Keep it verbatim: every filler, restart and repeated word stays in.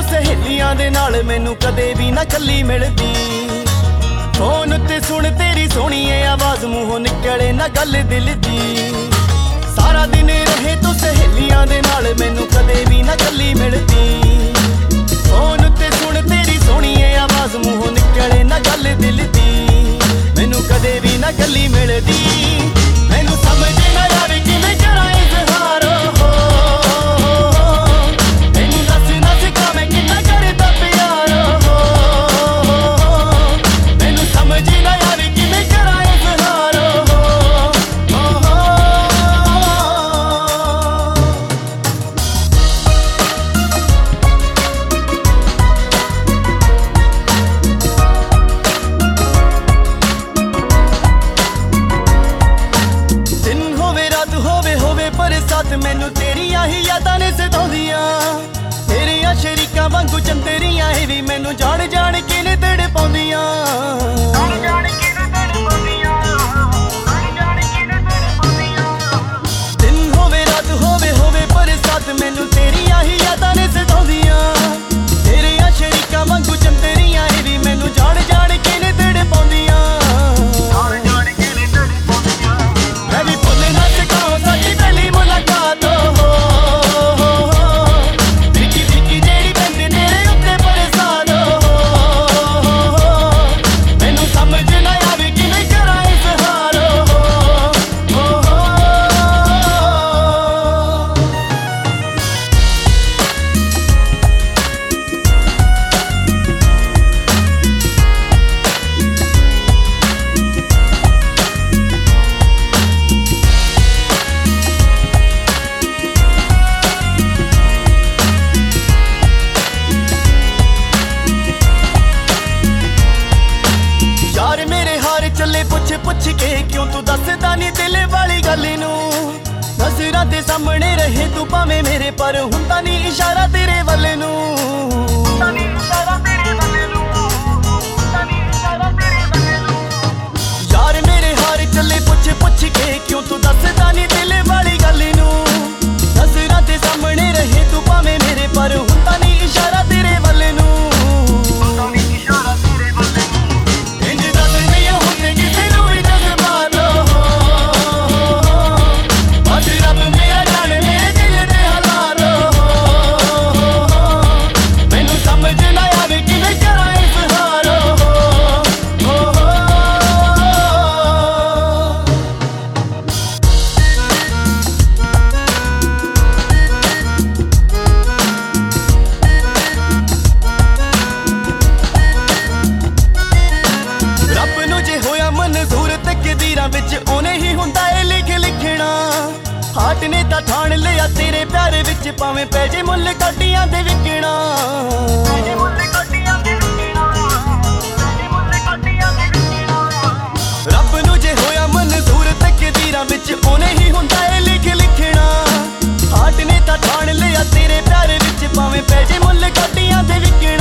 सहेलियां दे नाल मैनू कदे भी ना कल्ली मिलदी। फोन ते सुन तेरी सोहणीए आवाज़ मूहों निकले ना गल दिल दी। सारा दिन रहे तू सहेलियां दे नाल मैनू कदे भी ना कल्ली मिलदी। फोन ते सुन तेरी सोहणीए आवाज़ मूहों निकले ना गल दिल दी। मैनू कदे भी ना कल्ली मिलदी। मैनू समझ ना आवे किवें करां इज़हार हो। मैनू दस ना सिखा मैं किन्ना करदा प्यार हो। मैनू समझ ना आवे किवें करां इज़हार हो। साथ मैनू तेरिया ही यादां ने सताउंदियां। तेरिया शरीकां वांगू चंदरियां ही भी मैनू जान जान के ने तड़ पाउंदियां। दिन होवे रात होवे होवे पर साथ मैनू तेरिया ही यादां ने सताउंदियां। तेरिया शरीकां वांगू चंदरियां ही भी मैनू जान जान के ने तड़ पाउंदियां। मैं भी भुल ना सकां साडी पहली मुलाकात हो। फिकी फिकी जेड़ी बंद तेरे उत्ते बरसात हो। मैनू समझ ना आवे किवें करां इज़हार हो। यार मेरे हार चले पुछ पुछ के क्यों तू दसदा नी दिल वाली गल नू। नज़रां दे सामने रहे तू भावें मेरे पर हुंदा नी इशारा तेरे वल नू। यार मेरे हार चले पुछ पुछ के क्यों तू दसदा नी दिल वाली गल नू। नज़रां दे सामने रहे तू भावें मेरे पर हुंदा नी इशारा तेरे वल नू। विच ओने ही हुंदा ए लिख लिखना। हाट ने तां ठाण लिया तेरे प्यार विच भावें पै जे मुल काटियां दे विकणा। रब नू जे होया मंजूर तकदीरां विच ओने ही हुंदा ए लिख लिखना। हाट ने तां ठाण लिया तेरे प्यार विच भावें पै जे मुल काटियां दे विकणा।